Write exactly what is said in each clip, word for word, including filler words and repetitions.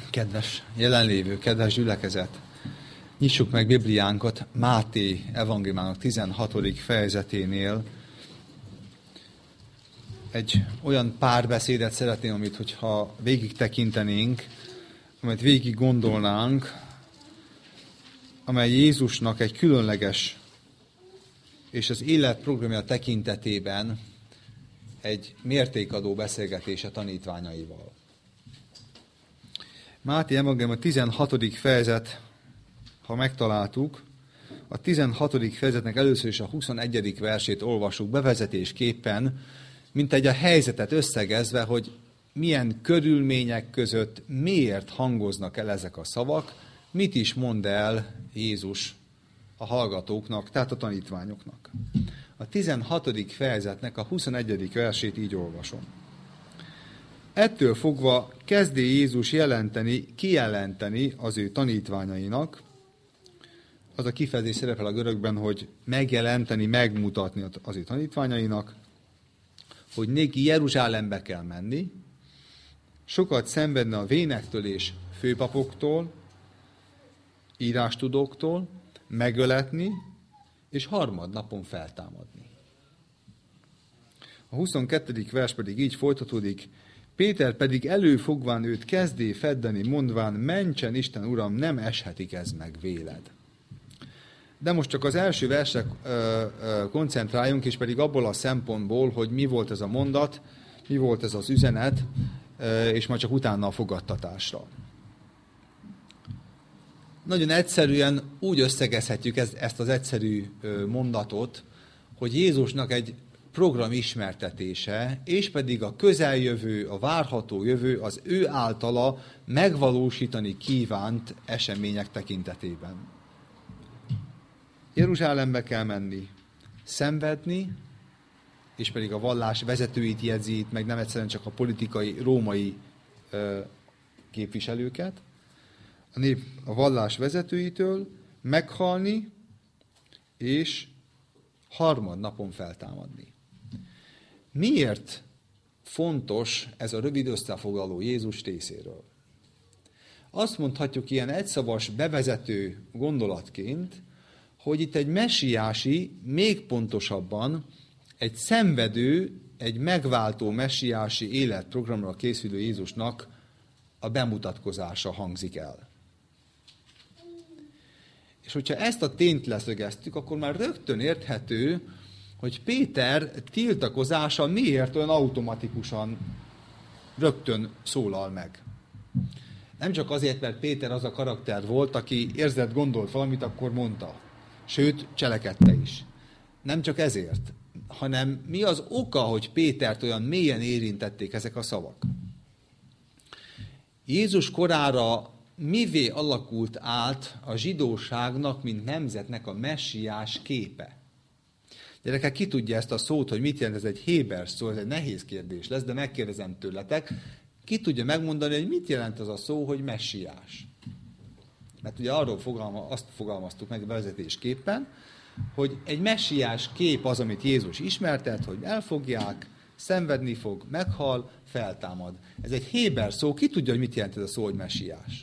Kedves jelenlévő, kedves gyülekezet! Nyissuk meg Bibliánkat Máté evangéliumának tizenhatodik fejezeténél. Egy olyan párbeszédet szeretném, amit hogyha végig tekintenénk, amit végig gondolnánk, amely Jézusnak egy különleges és az életprogramja tekintetében egy mértékadó beszélgetése tanítványaival. Máté evangélium a tizenhatodik fejezet, ha megtaláltuk, a tizenhatodik fejezetnek először is a huszonegyedik versét olvassuk bevezetésképpen, mint egy a helyzetet összegezve, hogy milyen körülmények között miért hangoznak el ezek a szavak, mit is mond el Jézus a hallgatóknak, tehát a tanítványoknak. A tizenhatodik fejezetnek a huszonegyedik versét így olvasom. Ettől fogva kezdi Jézus jelenteni, kijelenteni az ő tanítványainak, az a kifejezés szerepel a görögben, hogy megjelenteni, megmutatni az ő tanítványainak, hogy néki Jeruzsálembe kell menni, sokat szenvedne a vénektől és főpapoktól, írástudóktól, megöletni, és harmadnapon feltámadni. A huszonkettedik vers pedig így folytatódik, Péter pedig előfogván őt kezdé feddeni, mondván, mentsen Isten, Uram, nem eshetik ez meg véled. De most csak az első versre ö, ö, koncentráljunk, és pedig abból a szempontból, hogy mi volt ez a mondat, mi volt ez az üzenet, ö, és majd csak utána a fogadtatásra. Nagyon egyszerűen úgy összegezhetjük ezt, ezt az egyszerű ö, mondatot, hogy Jézusnak egy program ismertetése, és pedig a közeljövő, a várható jövő az ő általa megvalósítani kívánt események tekintetében. Jeruzsálembe kell menni, szenvedni, és pedig a vallás vezetőit jegyzi, meg nem egyszerűen csak a politikai, római ö, képviselőket, a nép a vallás vezetőitől meghalni, és harmadnapon feltámadni. Miért fontos ez a rövid összefoglaló Jézus részéről? Azt mondhatjuk ilyen egyszavas bevezető gondolatként, hogy itt egy messiási, még pontosabban egy szenvedő, egy megváltó messiási életprogramra készülő Jézusnak a bemutatkozása hangzik el. És hogyha ezt a tényt leszögeztük, akkor már rögtön érthető, hogy Péter tiltakozása miért olyan automatikusan rögtön szólal meg. Nem csak azért, mert Péter az a karakter volt, aki érzett, gondolt valamit, akkor mondta. Sőt, cselekedte is. Nem csak ezért, hanem mi az oka, hogy Pétert olyan mélyen érintették ezek a szavak. Jézus korára mivé alakult át a zsidóságnak, mint nemzetnek a messiás képe? Gyerekek, ki tudja ezt a szót, hogy mit jelent, ez egy héber szó, ez egy nehéz kérdés lesz, de megkérdezem tőletek, ki tudja megmondani, hogy mit jelent az a szó, hogy messiás? Mert ugye arról fogalma, azt fogalmaztuk meg vezetésképpen, hogy egy messiás kép az, amit Jézus ismertet, hogy elfogják, szenvedni fog, meghal, feltámad. Ez egy héber szó, ki tudja, hogy mit jelent ez a szó, hogy messiás?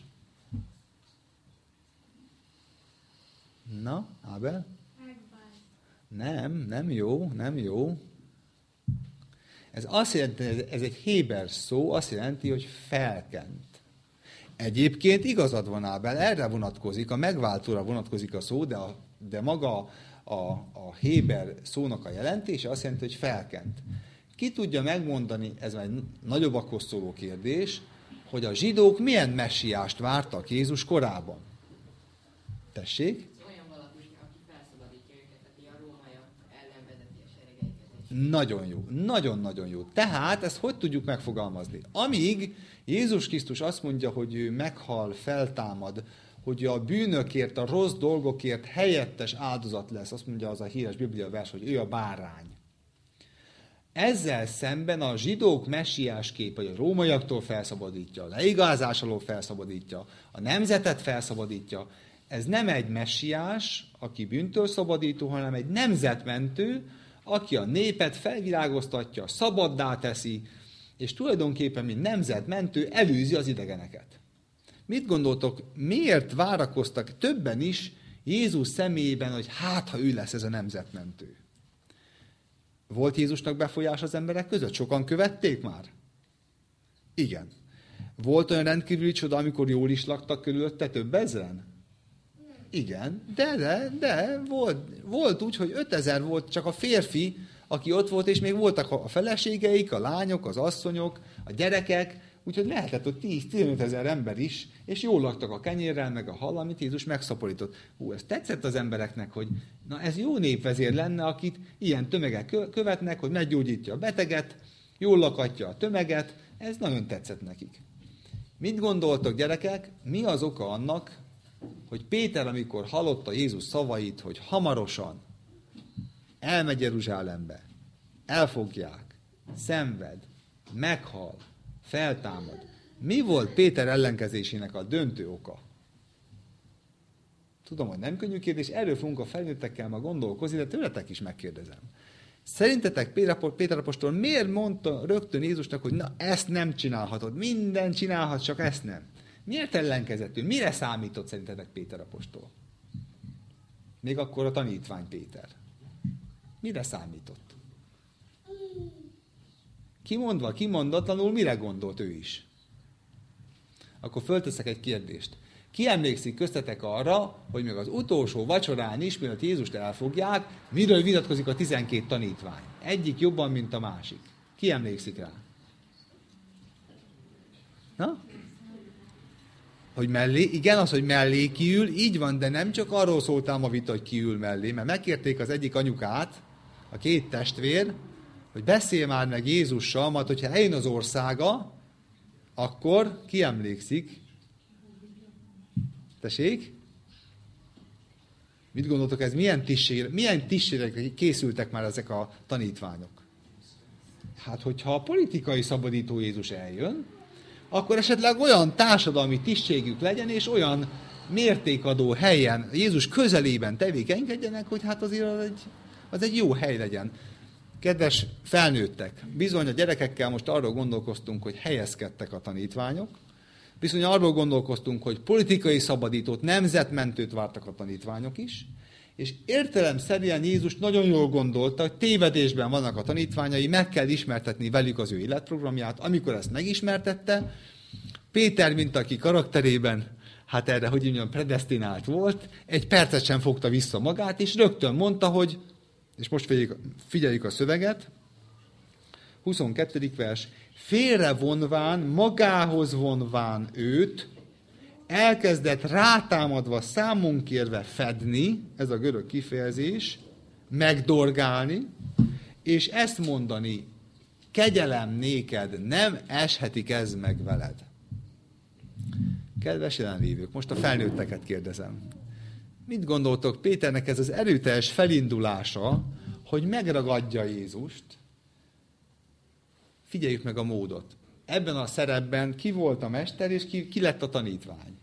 Na, Ábel? Nem, nem jó, nem jó. Ez azt jelenti, ez egy héber szó, azt jelenti, hogy felkent. Egyébként igazad van, Ábel, erre vonatkozik, a megváltóra vonatkozik a szó, de, a, de maga a, a héber szónak a jelentése azt jelenti, hogy felkent. Ki tudja megmondani, ez egy nagyobb akkor szóló kérdés, hogy a zsidók milyen messiást vártak Jézus korában? Tessék? Nagyon jó, nagyon-nagyon jó. Tehát ezt hogy tudjuk megfogalmazni? Amíg Jézus Krisztus azt mondja, hogy ő meghal, feltámad, hogy a bűnökért, a rossz dolgokért helyettes áldozat lesz, azt mondja az a híres Biblia vers, hogy ő a bárány. Ezzel szemben a zsidók messiás kép, hogy a rómaiaktól felszabadítja, a leigázás alól felszabadítja, a nemzetet felszabadítja, ez nem egy messiás, aki bűntől szabadító, hanem egy nemzetmentő, aki a népet felvilágoztatja, szabaddá teszi, és tulajdonképpen, mint nemzetmentő, elűzi az idegeneket. Mit gondoltok, miért várakoztak többen is Jézus személyében, hogy hát, ha ő lesz ez a nemzetmentő? Volt Jézusnak befolyás az emberek között? Sokan követték már? Igen. Volt olyan rendkívüli csoda, amikor jól is laktak körülötte több ezren? Igen, de, de, de volt, volt úgy, hogy ötezer volt csak a férfi, aki ott volt, és még voltak a feleségeik, a lányok, az asszonyok, a gyerekek, úgyhogy lehetett ott tíz-tizenöt ezer ember is, és jól laktak a kenyérrel, meg a hal, amit Jézus megszaporított. Hú, ez tetszett az embereknek, hogy na ez jó népvezér lenne, akit ilyen tömegek követnek, hogy meggyógyítja a beteget, jól lakatja a tömeget, ez nagyon tetszett nekik. Mit gondoltok, gyerekek, mi az oka annak, hogy Péter, amikor hallotta Jézus szavait, hogy hamarosan elmegy Jeruzsálembe, elfogják, szenved, meghal, feltámad. Mi volt Péter ellenkezésének a döntő oka? Tudom, hogy nem könnyű kérdés, erről fogunk a felnőttekkel ma gondolkozni, de tőletek is megkérdezem. Szerintetek Péter apostol miért mondta rögtön Jézusnak, hogy na ezt nem csinálhatod, mindent csinálhatsz, csak ezt nem? Miért ellenkezett ő? Mire számított szerintetek Péter apostol? Még akkor a tanítvány Péter. Mire számított? Kimondva, kimondatlanul mire gondolt ő is? Akkor fölteszek egy kérdést. Ki emlékszik köztetek arra, hogy még az utolsó vacsorán is, mielőtt Jézust elfogják, miről vitatkozik a tizenkét tanítvány? Egyik jobban, mint a másik. Ki emlékszik rá? Na? Hogy mellé, igen, az, hogy mellé kiül, így van, de nem csak arról szóltál a vita, hogy kiül mellé, mert megkérték az egyik anyukát, a két testvér, hogy beszél már meg Jézussal, majd hogyha eljön az országa, akkor ki emlékszik? Tessék? Mit gondoltok, ez milyen tisztségre, milyen tisztségre készültek már ezek a tanítványok? Hát, hogyha a politikai szabadító Jézus eljön, akkor esetleg olyan társadalmi tisztségük legyen, és olyan mértékadó helyen, Jézus közelében tevékenykedjenek, hogy hát azért az egy, az egy jó hely legyen. Kedves felnőttek, bizony a gyerekekkel most arról gondolkoztunk, hogy helyezkedtek a tanítványok, bizony arról gondolkoztunk, hogy politikai szabadítót, nemzetmentőt vártak a tanítványok is, és értelemszerűen Jézus nagyon jól gondolta, hogy tévedésben vannak a tanítványai, meg kell ismertetni velük az ő életprogramját. Amikor ezt megismertette, Péter, mint aki karakterében, hát erre, hogy mondjam, predesztinált volt, egy percet sem fogta vissza magát, és rögtön mondta, hogy, és most figyeljük, figyeljük a szöveget, huszonkettedik vers, félre vonván, magához vonván őt, elkezdett rátámadva, számon kérve fedni, ez a görög kifejezés, megdorgálni, és ezt mondani, kegyelem néked, nem eshetik ez meg veled. Kedves jelenlévők, most a felnőtteket kérdezem. Mit gondoltok, Péternek ez az erőteljes felindulása, hogy megragadja Jézust? Figyeljük meg a módot. Ebben a szerepben ki volt a mester, és ki, ki lett a tanítvány?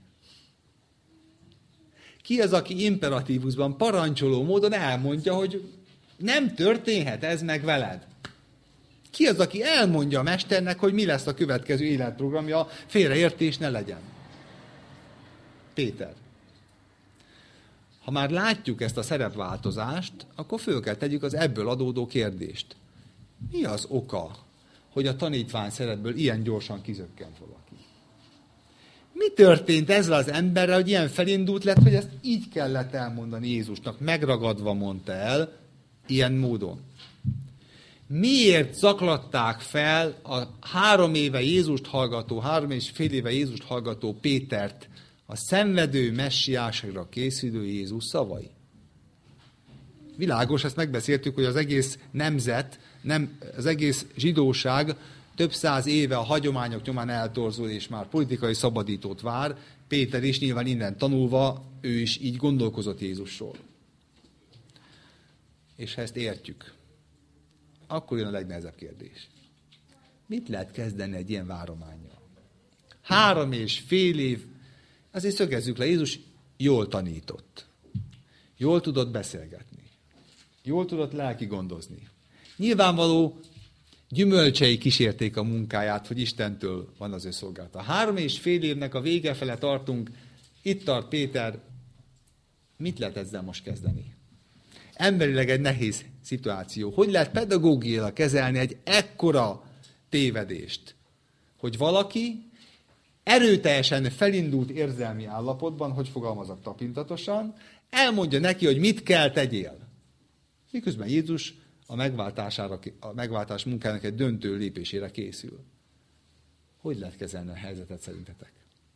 Ki az, aki imperatívusban, parancsoló módon elmondja, hogy nem történhet ez meg veled? Ki az, aki elmondja a mesternek, hogy mi lesz a következő életprogramja, félreértés ne legyen? Péter. Ha már látjuk ezt a szerepváltozást, akkor föl kell tegyük az ebből adódó kérdést. Mi az oka, hogy a tanítvány szerepből ilyen gyorsan kizökkent valaki? Mi történt ezzel az emberrel, hogy ilyen felindult lett, hogy ezt így kellett elmondani Jézusnak, megragadva mondta el, ilyen módon? Miért zaklatták fel a három éve Jézust hallgató, három és fél éve Jézust hallgató Pétert a szenvedő messiásra készülő Jézus szavai? Világos, ezt megbeszéltük, hogy az egész nemzet, nem, az egész zsidóság több száz éve a hagyományok nyomán eltorzul, és már politikai szabadítót vár. Péter is nyilván innen tanulva, ő is így gondolkozott Jézusról. És ha ezt értjük, akkor jön a legnehezebb kérdés. Mit lehet kezdeni egy ilyen várománnyal? Három és fél év, azért szögezzük le, Jézus jól tanított. Jól tudott beszélgetni. Jól tudott lelki gondozni. Nyilvánvaló, gyümölcsei kísérték a munkáját, hogy Istentől van az ő szolgálata. Három és fél évnek a vége fele tartunk, itt tart Péter. Mit lehet ezzel most kezdeni? Emberileg egy nehéz szituáció. Hogy lehet pedagógiailag kezelni egy ekkora tévedést? Hogy valaki erőteljesen felindult érzelmi állapotban, hogy fogalmazok tapintatosan, elmondja neki, hogy mit kell tegyél. Miközben Jézus a, megváltására, a megváltás munkának egy döntő lépésére készül. Hogy lehet kezelni a helyzetet szerintetek?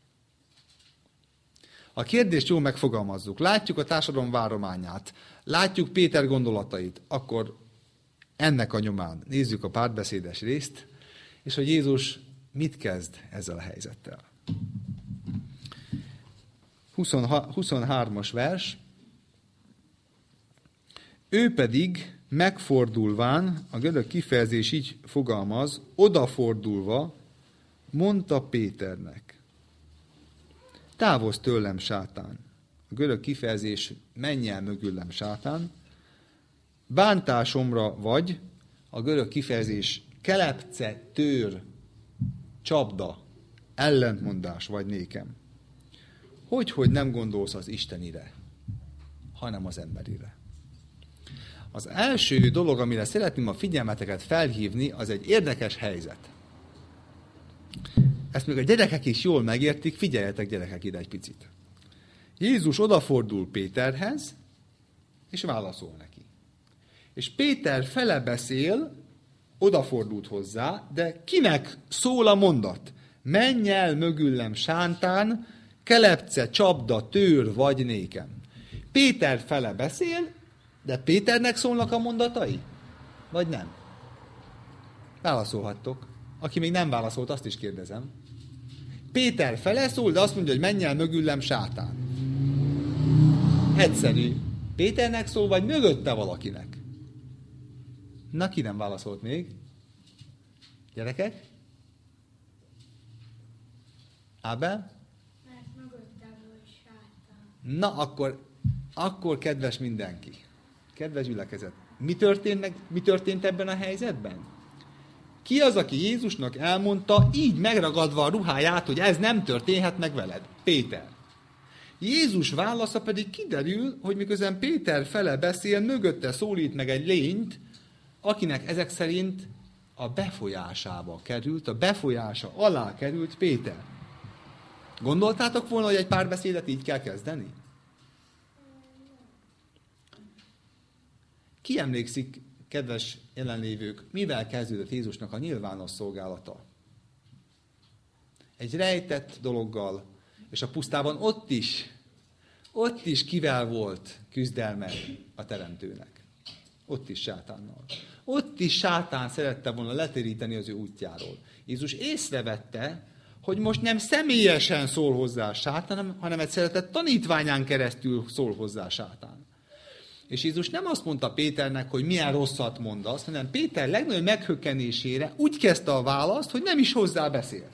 A kérdést jól megfogalmazzuk. Látjuk a társadalom várományát, látjuk Péter gondolatait, akkor ennek a nyomán nézzük a párbeszédes részt, és hogy Jézus mit kezd ezzel a helyzettel. huszonhármas vers. Ő pedig megfordulván, a görög kifejezés így fogalmaz, odafordulva mondta Péternek: távozz tőlem, sátán. A görög kifejezés menj el mögülem, sátán. Bántásomra vagy, a görög kifejezés kelepce, tőr, csapda, ellentmondás vagy nékem. Hogyhogy nem gondolsz az Istenire, hanem az emberire. Az első dolog, amire szeretném a figyelmeteket felhívni, az egy érdekes helyzet. Ezt még a gyerekek is jól megértik, figyeljetek gyerekek ide egy picit. Jézus odafordul Péterhez, és válaszol neki. És Péter fele beszél, odafordult hozzá, de kinek szól a mondat? Menj el mögüllem, sántán, kelepce, csapda, tőr vagy nékem. Péter fele beszél, de Péternek szólnak a mondatai? Vagy nem? Válaszolhattok. Aki még nem válaszolt, azt is kérdezem. Péter fele szól, de azt mondja, hogy menj el mögüllem, sátán. Egyszerű. Péternek szól, vagy mögötte valakinek? Na, ki nem válaszolt még? Gyerekek? Ábel? Mert mögötte volt sátán. Na, akkor, akkor kedves mindenki. Kedves gyülekezet. Mi történt, mi történt ebben a helyzetben? Ki az, aki Jézusnak elmondta, így megragadva a ruháját, hogy ez nem történhet meg veled? Péter. Jézus válasza pedig kiderül, hogy miközben Péter fele beszél, mögötte szólít meg egy lényt, akinek ezek szerint a befolyásába került, a befolyása alá került Péter. Gondoltátok volna, hogy egy párbeszédet így kell kezdeni? Ki emlékszik, kedves jelenlévők, mivel kezdődött Jézusnak a nyilvános szolgálata? Egy rejtett dologgal, és a pusztában ott is, ott is kivel volt küzdelme a teremtőnek? Ott is sátánnal. Ott is sátán szerette volna letéríteni az ő útjáról. Jézus észrevette, hogy most nem személyesen szól hozzá sátán, hanem egy szeretett tanítványán keresztül szól hozzá sátán. És Jézus nem azt mondta Péternek, hogy milyen rosszat mondasz, hanem Péter legnagyobb meghökkenésére úgy kezdte a választ, hogy nem is hozzá beszélt.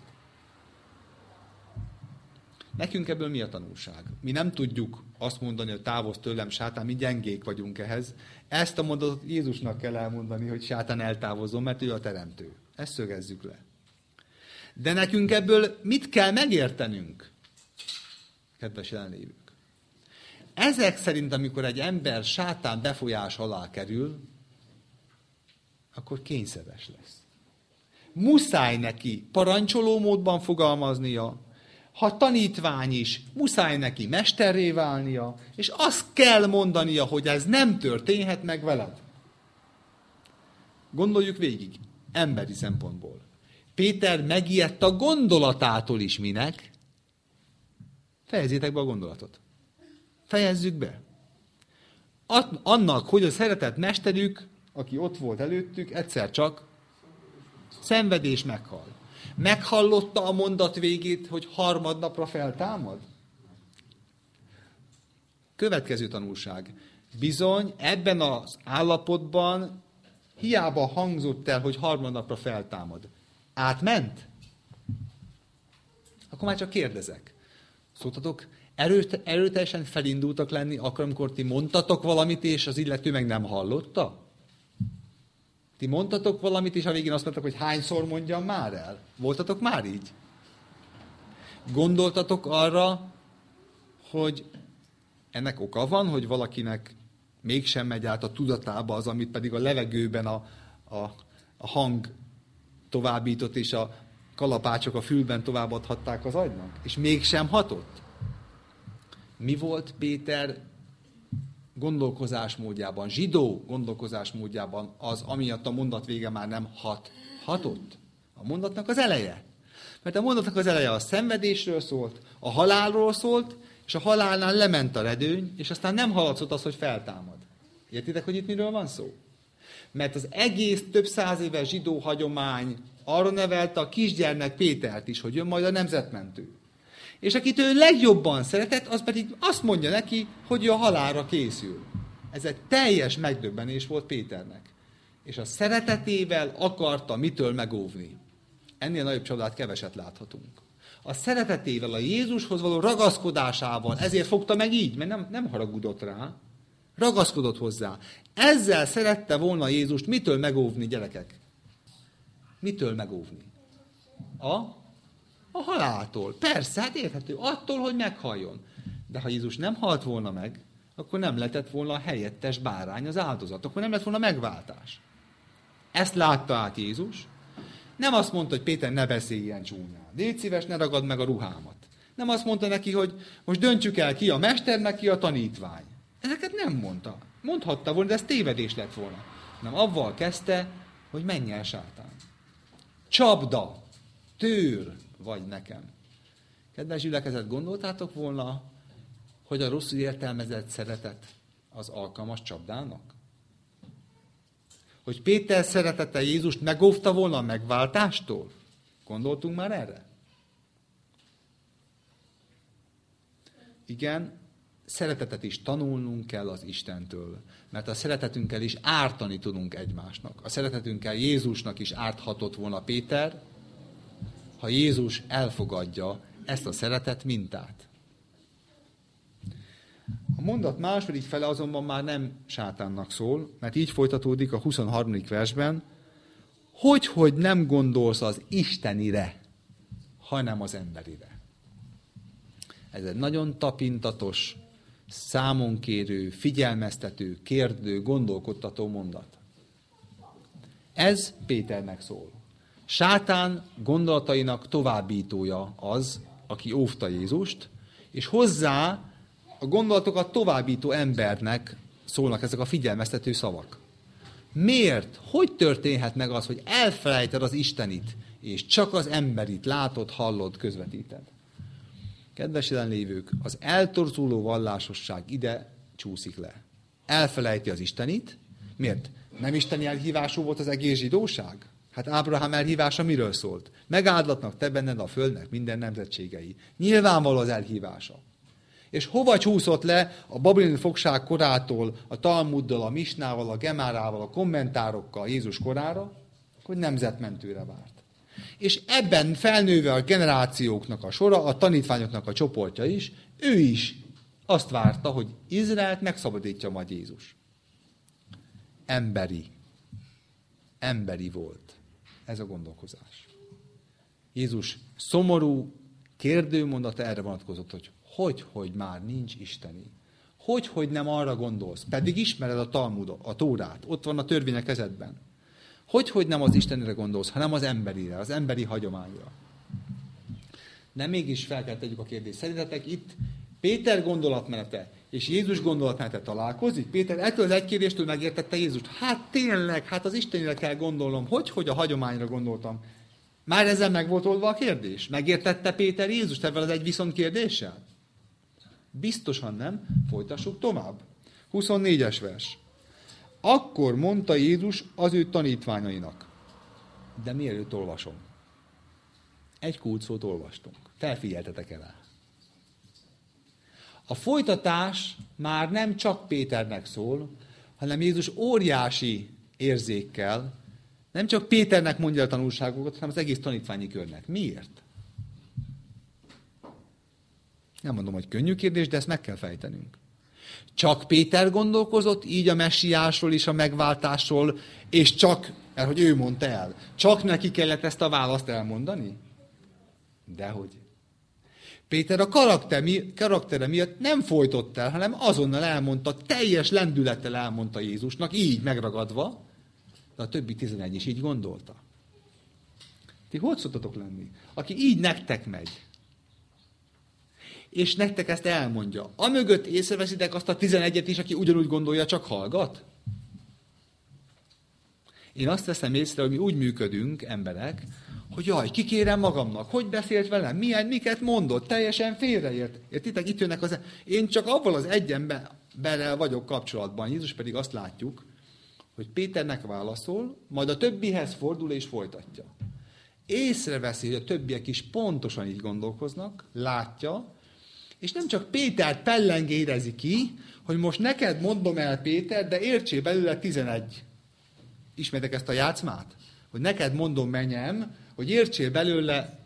Nekünk ebből mi a tanulság? Mi nem tudjuk azt mondani, hogy távozz tőlem, sátán, mi gyengék vagyunk ehhez. Ezt a mondatot Jézusnak kell elmondani, hogy sátán eltávozzon, mert ő a teremtő. Ezt szögezzük le. De nekünk ebből mit kell megértenünk? Kedves jelenlévők. Ezek szerint, amikor egy ember sátán befolyás alá kerül, akkor kényszeres lesz. Muszáj neki parancsoló módban fogalmaznia, ha tanítvány is, muszáj neki mesterré válnia, és azt kell mondania, hogy ez nem történhet meg veled. Gondoljuk végig, emberi szempontból. Péter megijedt a gondolatától is minek? Fejezzétek be a gondolatot. Fejezzük be. Annak, hogy a szeretett mesterük, aki ott volt előttük, egyszer csak szenvedés meghal. Meghallotta a mondat végét, hogy harmadnapra feltámad? Következő tanulság. Bizony, ebben az állapotban hiába hangzott el, hogy harmadnapra feltámad. Átment? Akkor már csak kérdezek. Szóltatok, erőt, erőteljesen felindultak lenni, akkor, amikor ti mondtatok valamit, és az illető meg nem hallotta? Ti Ti mondtatok valamit, és a végén azt mondtak, hogy hányszor mondjam már el? Voltatok már így? Gondoltatok arra, hogy ennek oka van, hogy valakinek mégsem megy át a tudatába az, amit pedig a levegőben a, a, a hang továbbított, és a kalapácsok a fülben továbbadhatták az agynak? És mégsem hatott? Mi volt Péter gondolkozásmódjában, zsidó gondolkozásmódjában az, amiatt a mondat vége már nem hat, hatott? A mondatnak az eleje. Mert a mondatnak az eleje a szenvedésről szólt, a halálról szólt, és a halálnál lement a redőny, és aztán nem hallatszott az, hogy feltámad. Értitek, hogy itt miről van szó? Mert az egész több száz éves zsidó hagyomány arra nevelte a kisgyermek Pétert is, hogy jön majd a nemzetmentő. És akit ő legjobban szeretett, az pedig azt mondja neki, hogy ő a halálra készül. Ez egy teljes megdöbbenés volt Péternek. És a szeretetével akarta mitől megóvni. Ennél nagyobb csodát keveset láthatunk. A szeretetével, a Jézushoz való ragaszkodásával, ezért fogta meg így, mert nem, nem haragudott rá, ragaszkodott hozzá. Ezzel szerette volna Jézust mitől megóvni, gyerekek? Mitől megóvni? A, a haláltól. Persze, hát érthető. Attól, hogy meghalljon. De ha Jézus nem halt volna meg, akkor nem lehetett volna a helyettes bárány az áldozat. Akkor nem lett volna megváltás. Ezt látta át Jézus. Nem azt mondta, hogy Péter, ne beszélj ilyen csúnyán. Légy szíves, ne ragad meg a ruhámat. Nem azt mondta neki, hogy most döntsük el, ki a mester, meg ki a tanítvány. Ezeket nem mondta. Mondhatta volna, de ez tévedés lett volna. Nem, avval kezdte, hogy menj el, sátán. Csapda, tőr vagy nekem. Kedves gyülekezet, gondoltátok volna, hogy a rosszul értelmezett szeretet az alkalmas csapdának? Hogy Péter szeretete Jézust megóvta volna a megváltástól? Gondoltunk már erre? Igen, szeretetet is tanulnunk kell az Istentől, mert a szeretetünkkel is ártani tudunk egymásnak. A szeretetünkkel Jézusnak is árthatott volna Péter, ha Jézus elfogadja ezt a szeretet mintát. A mondat második fele azonban már nem sátánnak szól, mert így folytatódik a huszonharmadik versben, hogy, hogy nem gondolsz az istenire, hanem az emberire. Ez egy nagyon tapintatos, számonkérő, figyelmeztető, kérdő, gondolkodtató mondat. Ez Péternek szól. Sátán gondolatainak továbbítója az, aki óvta Jézust, és hozzá a gondolatokat továbbító embernek szólnak ezek a figyelmeztető szavak. Miért? Hogy történhet meg az, hogy elfelejted az Istenit, és csak az emberit látod, hallod, közvetíted? Kedves jelenlévők, az eltorzuló vallásosság ide csúszik le. Elfelejti az Istenit. Miért? Nem isteni elhívású volt az egész zsidóság? Hát Ábrahám elhívása miről szólt? Megáldlatnak te benned a földnek minden nemzetségei. Nyilvánvaló az elhívása. És hova csúszott le a babiloni fogság korától, a Talmuddal, a Misnával, a Gemárával, a kommentárokkal Jézus korára, hogy nemzetmentőre várt. És ebben felnőve a generációknak a sora, a tanítványoknak a csoportja is, ő is azt várta, hogy Izraelt megszabadítja majd Jézus. Emberi. Emberi volt ez a gondolkozás. Jézus szomorú kérdőmondata erre vonatkozott, hogy hogy, hogy már nincs isteni. Hogy, hogy nem arra gondolsz, pedig ismered a Talmudot, a Tórát, ott van a törvény a kezedben. Hogy, hogy nem az Istenire gondolsz, hanem az emberire, az emberi hagyományra. De mégis fel kell tegyük a kérdést. Szerintetek itt Péter gondolatmenete és Jézus gondolatmenete találkozik? Péter ettől az egy kérdéstől megértette Jézust. Hát tényleg, hát az Istenire kell gondolnom. Hogy, hogy a hagyományra gondoltam? Már ezzel meg volt oldva a kérdés. Megértette Péter Jézust ebben az egy viszont kérdéssel? Biztosan nem. Folytassuk tovább. huszonnégyes vers. Akkor mondta Jézus az ő tanítványainak. De mielőtt olvasom. Egy kulcsszót olvastunk. Felfigyeltetek el. A folytatás már nem csak Péternek szól, hanem Jézus óriási érzékkel, nem csak Péternek mondja a tanulságokat, hanem az egész tanítványi körnek. Miért? Nem mondom, hogy könnyű kérdés, de ezt meg kell fejtenünk. Csak Péter gondolkozott így a messiásról és a megváltásról, és csak Mert hogy ő mondta el. Csak neki kellett ezt a választ elmondani? Dehogy. Péter a karakter, mi, karaktere miatt nem folytott el, hanem azonnal elmondta, teljes lendülettel elmondta Jézusnak, így megragadva, de a többi tizenegy is így gondolta. Ti hogy szoktatok lenni? Aki így nektek megy, és nektek ezt elmondja, amögött észreveszitek azt a tizenegyet is, aki ugyanúgy gondolja, csak hallgat? Én azt veszem észre, hogy mi úgy működünk, emberek, hogy jaj, kikérem magamnak, hogy beszélt velem, milyen, miket mondott, teljesen félreért. Értitek? Itt jönnek az... Én csak abban az egy emberrel vagyok kapcsolatban. Jézus pedig azt látjuk, hogy Péternek válaszol, majd a többihez fordul és folytatja. Észreveszi, hogy a többiek is pontosan így gondolkoznak, látja, és nem csak Pétert pellengérezi ki, hogy most neked mondom el, Péter, de értsél belőle tizenegy. Ismertek ezt a játszmát? Hogy neked mondom, menyem, hogy értsél belőle...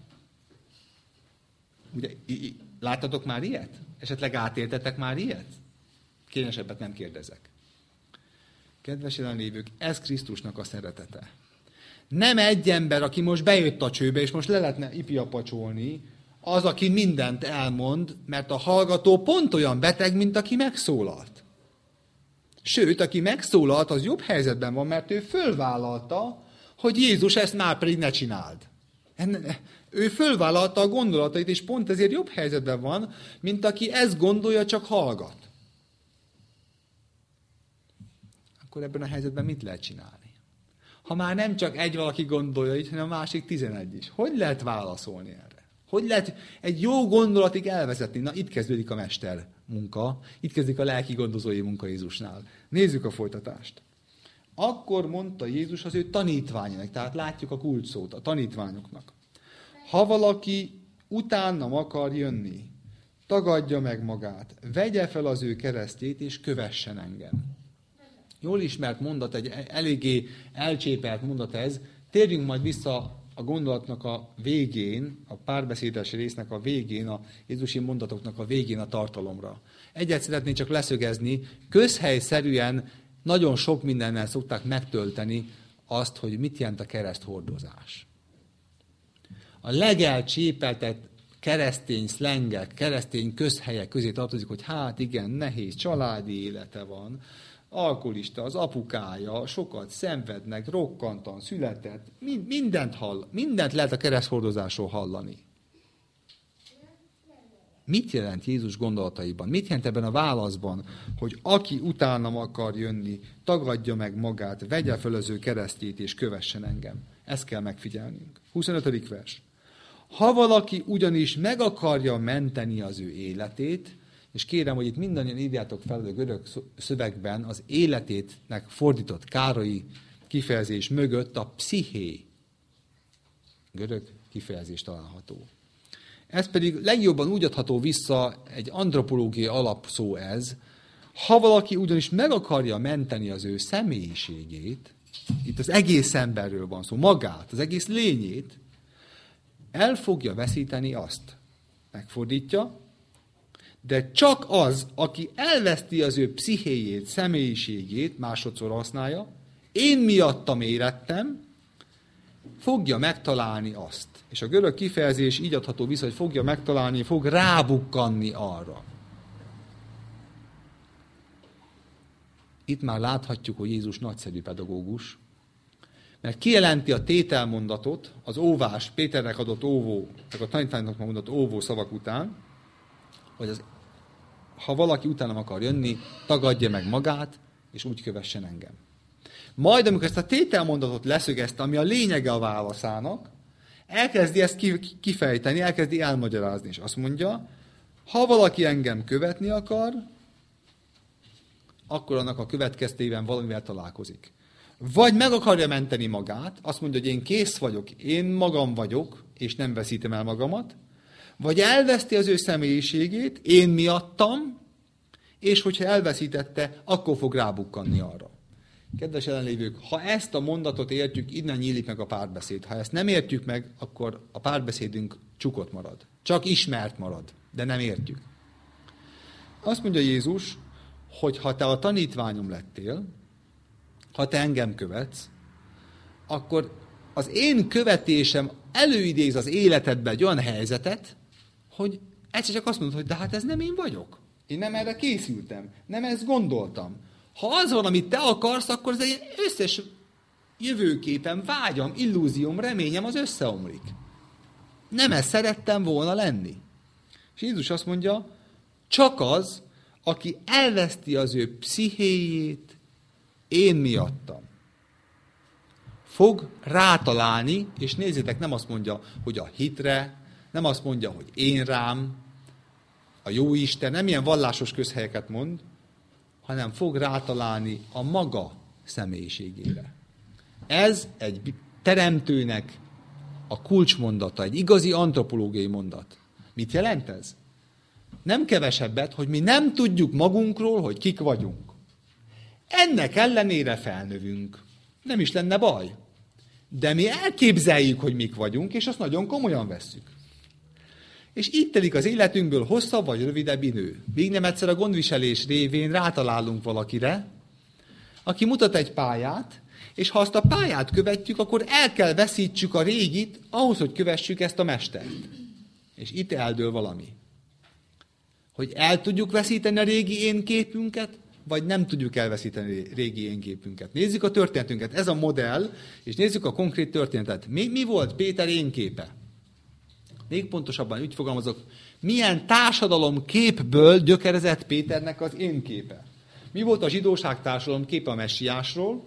Ugye, láttatok már ilyet? Esetleg átéltetek már ilyet? Kényesebbet nem kérdezek. Kedves jelenlévők, ez Krisztusnak a szeretete. Nem egy ember, aki most bejött a csőbe, és most le lehetne ipiapacsolni, az, aki mindent elmond, mert a hallgató pont olyan beteg, mint aki megszólalt. Sőt, aki megszólalt, az jobb helyzetben van, mert ő fölvállalta, hogy Jézus ezt már pedig ne csináld. Ő fölvállalta a gondolatait, és pont ezért jobb helyzetben van, mint aki ezt gondolja, csak hallgat. Akkor ebben a helyzetben mit lehet csinálni? Ha már nem csak egy valaki gondolja így, hanem a másik tizenegy is. Hogy lehet válaszolni erre? Hogy lehet egy jó gondolatig elvezetni? Na, itt kezdődik a mester munka, itt kezdődik a lelki gondozói munka Jézusnál. Nézzük a folytatást. Akkor mondta Jézus az ő tanítványainak, tehát látjuk a kulcsszót, a tanítványoknak. Ha valaki utánam akar jönni, tagadja meg magát, vegye fel az ő keresztjét, és kövessen engem. Jól ismert mondat, egy eléggé elcsépelt mondat ez. Térjünk majd vissza a gondolatnak a végén, a párbeszédes résznek a végén, a jézusi mondatoknak a végén a tartalomra. Egyet szeretnék csak leszögezni, közhelyszerűen nagyon sok mindennel szokták megtölteni azt, hogy mit jelent a kereszthordozás. A legelcsépeltett keresztény szlengek, keresztény közhelyek közé tartozik, hogy hát igen, nehéz családi élete van, alkoholista, az apukája, sokat szenvednek, rokkantan született, mindent hall, mindent lehet a kereszthordozásról hallani. Mit jelent Jézus gondolataiban? Mit jelent ebben a válaszban, hogy aki utánam akar jönni, tagadja meg magát, vegye fel az ő keresztjét és kövessen engem? Ezt kell megfigyelnünk. huszonötödik vers. Ha valaki ugyanis meg akarja menteni az ő életét, és kérem, hogy itt mindannyian írjátok fel a görög szövegben az életétnek fordított károlyi kifejezés mögött a psziché görög kifejezés található. Ez pedig legjobban úgy adható vissza, egy antropológiai alapszó ez, ha valaki ugyanis meg akarja menteni az ő személyiségét, itt az egész emberről van szó, magát, az egész lényét, el fogja veszíteni azt. Megfordítja, de csak az, aki elveszti az ő pszichéjét, személyiségét, másodszor használja, én miattam érettem, fogja megtalálni azt. És a görög kifejezés így adható vissza, hogy fogja megtalálni, fog rábukkanni arra. Itt már láthatjuk, hogy Jézus nagyszerű pedagógus, mert kijelenti a tételmondatot, az óvás, Péternek adott óvó, meg a tanítványoknak mondott óvó szavak után, hogy az, ha valaki utánam akar jönni, tagadja meg magát, és úgy kövessen engem. Majd, amikor ezt a tételmondatot leszögezte, ami a lényege a válaszának, elkezdi ezt kifejteni, elkezdi elmagyarázni, és azt mondja, ha valaki engem követni akar, akkor annak a következtében valamivel találkozik. Vagy meg akarja menteni magát, azt mondja, hogy én kész vagyok, én magam vagyok, és nem veszítem el magamat, vagy elveszti az ő személyiségét, én miattam, és hogyha elveszítette, akkor fog rábukkanni arra. Kedves jelenlévők, ha ezt a mondatot értjük, innen nyílik meg a párbeszéd. Ha ezt nem értjük meg, akkor a párbeszédünk csukott marad. Csak ismert marad, de nem értjük. Azt mondja Jézus, hogy ha te a tanítványom lettél, ha te engem követsz, akkor az én követésem előidéz az életedbe egy olyan helyzetet, hogy egyszer csak azt mondod, hogy de hát ez nem én vagyok. Én nem erre készültem. Nem ezt gondoltam. Ha az van, amit te akarsz, akkor az egy összes jövőképen, vágyam, illúzióm, reményem az összeomlik. Nem ezt szerettem volna lenni. És Jézus azt mondja, csak az, aki elveszti az ő pszichéjét, én miattam, fog rátalálni, és nézzétek, nem azt mondja, hogy a hitre, nem azt mondja, hogy én rám, a jóisten, nem ilyen vallásos közhelyeket mond, hanem fog rátalálni a maga személyiségére. Ez egy teremtőnek a kulcsmondata, egy igazi antropológiai mondat. Mit jelent ez? Nem kevesebbet, hogy mi nem tudjuk magunkról, hogy kik vagyunk. Ennek ellenére felnövünk. Nem is lenne baj. De mi elképzeljük, hogy mik vagyunk, és azt nagyon komolyan vesszük. És így telik az életünkből hosszabb vagy rövidebb idő. Még nem egyszer a gondviselés révén rátalálunk valakire, aki mutat egy pályát, és ha azt a pályát követjük, akkor el kell veszítsük a régit, ahhoz, hogy kövessük ezt a mestert. És itt eldől valami. Hogy el tudjuk veszíteni a régi én képünket, vagy nem tudjuk elveszíteni a régi én képünket. Nézzük a történetünket. Ez a modell, és nézzük a konkrét történetet. Mi, mi volt Péter én képe? Még pontosabban úgy fogalmazok, milyen társadalom képből gyökerezett Péternek az én képe? Mi volt a zsidóság társadalom képe a messiásról?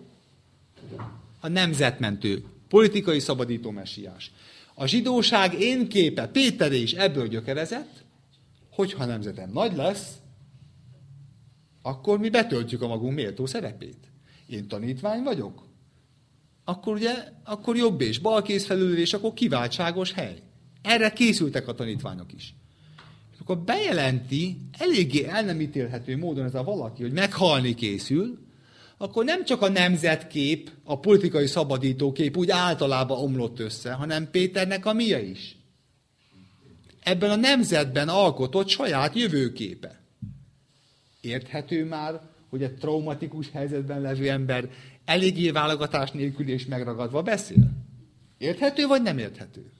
A nemzetmentő, politikai szabadító messiás. A zsidóság én képe, Péteré is ebből gyökerezett, hogyha nemzetem nagy lesz, akkor mi betöltjük a magunk méltó szerepét. Én tanítvány vagyok. Akkor ugye, akkor jobb és balkész felülvés, akkor kiváltságos hely. Erre készültek a tanítványok is. És akkor bejelenti, eléggé el nem ítélhető módon ez a valaki, hogy meghalni készül, akkor nem csak a nemzetkép, a politikai szabadítókép úgy általában omlott össze, hanem Péternek a mia is. Ebben a nemzetben alkotott saját jövőképe. Érthető már, hogy egy traumatikus helyzetben levő ember eléggé válogatás nélkül és megragadva beszél? Érthető vagy nem érthető?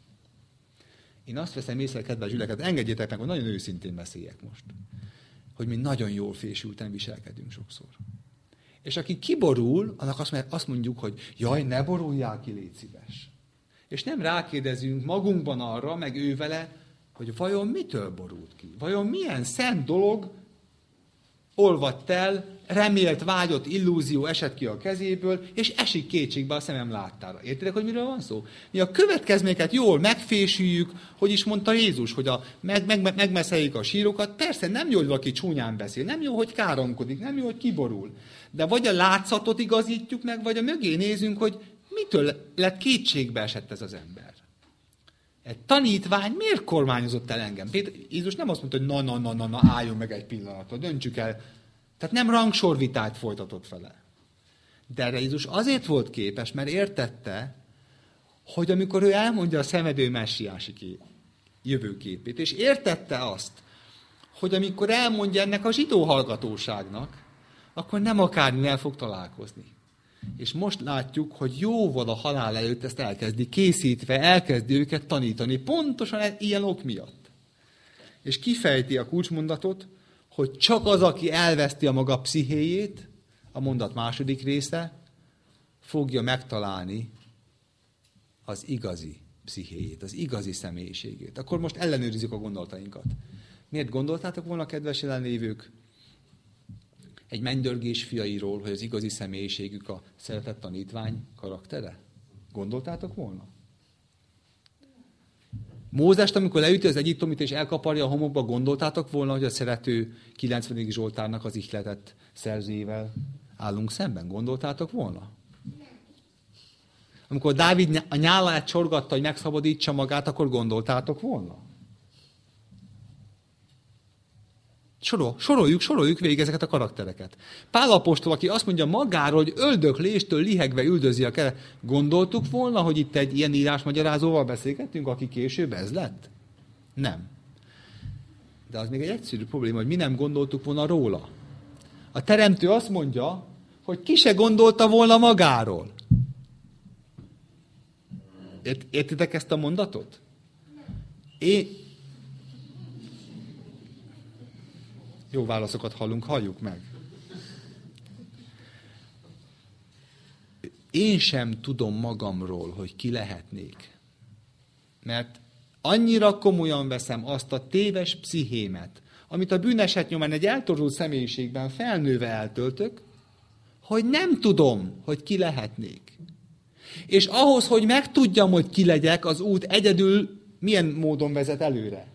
Én azt veszem észre, kedves gyülekezet, engedjétek meg, hogy nagyon őszintén beszéljek most. Hogy mi nagyon jól fésülten viselkedünk sokszor. És aki kiborul, annak azt mondjuk, hogy jaj, ne boruljál ki, légy szíves. És nem rákérdezünk magunkban arra, meg ő vele, hogy vajon mitől borult ki? Vajon milyen szent dolog olvadt el, remélt, vágyott illúzió esett ki a kezéből, és esik kétségbe a szemem láttára. Értitek, hogy miről van szó? Mi a következményeket jól megfésüljük, hogy is mondta Jézus, hogy a, meg, meg, megmeszeljük a sírokat. Persze nem jó, hogy valaki csúnyán beszél, nem jó, hogy káromkodik, nem jó, hogy kiborul. De vagy a látszatot igazítjuk meg, vagy a mögé nézünk, hogy mitől lett kétségbe esett ez az ember. Egy tanítvány miért kormányozott el engem? Péter, Jézus nem azt mondta, hogy na, na, na, na, na, álljon meg egy pillanatot, döntsük el. Tehát nem rangsorvitát folytatott vele. De erre Jézus azért volt képes, mert értette, hogy amikor ő elmondja a szenvedő messiási kép, jövőképét, és értette azt, hogy amikor elmondja ennek a zsidó hallgatóságnak, akkor nem akármivel fog találkozni. És most látjuk, hogy jóval a halál előtt ezt elkezdi készítve, elkezdi őket tanítani, pontosan ilyen ok miatt. És kifejti a kulcsmondatot, hogy csak az, aki elveszti a maga pszichéjét, a mondat második része, fogja megtalálni az igazi pszichéjét, az igazi személyiségét. Akkor most ellenőrizzük a gondolatainkat. Miért gondoltátok volna, kedves jelenlévők, egy mennydörgés fiairól, hogy az igazi személyiségük a szeretett tanítvány karaktere? Gondoltátok volna? Mózest, amikor leüti az egyiptomit és elkaparja a homokba, gondoltátok volna, hogy a szerető kilencvenedik Zsoltárnak az ihletett szerzőjével állunk szemben? Gondoltátok volna? Amikor Dávid a nyálát csorgatta, hogy megszabadítsa magát, akkor gondoltátok volna? Sorol, soroljuk, soroljuk végig ezeket a karaktereket. Pál apostol, aki azt mondja magáról, hogy öldökléstől lihegve üldözi a kere. Gondoltuk volna, hogy itt egy ilyen írásmagyarázóval beszélgettünk, aki később ez lett? Nem. De az még egy egyszerű probléma, hogy mi nem gondoltuk volna róla. A teremtő azt mondja, hogy ki se gondolta volna magáról. Ért, értitek ezt a mondatot? Én... Jó válaszokat hallunk, halljuk meg. Én sem tudom magamról, hogy ki lehetnék. Mert annyira komolyan veszem azt a téves pszichémet, amit a bűneset nyomán egy eltorzult személyiségben felnőve eltöltök, hogy nem tudom, hogy ki lehetnék. És ahhoz, hogy megtudjam, hogy ki legyek, az út egyedül milyen módon vezet előre?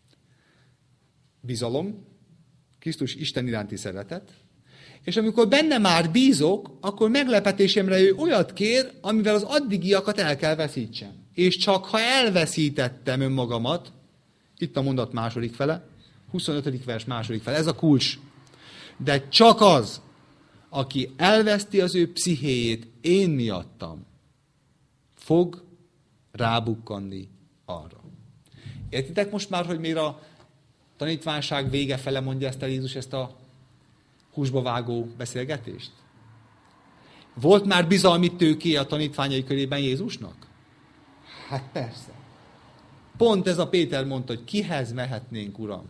Bizalom, Krisztus Isten iránti szeretet, és amikor benne már bízok, akkor meglepetésemre ő olyat kér, amivel az addigiakat el kell veszítsem. És csak ha elveszítettem önmagamat, itt a mondat második fele, huszonötödik vers második fele, ez a kulcs. De csak az, aki elveszti az ő pszichéjét én miattam, fog rábukkanni arra. Értitek most már, hogy miért a tanítványság vége fele mondja ezt el Jézus, ezt a húsba vágó beszélgetést? Volt már bizalmi tőkéje a tanítványai körében Jézusnak? Hát persze. Pont ez a Péter mondta, hogy kihez mehetnénk, Uram?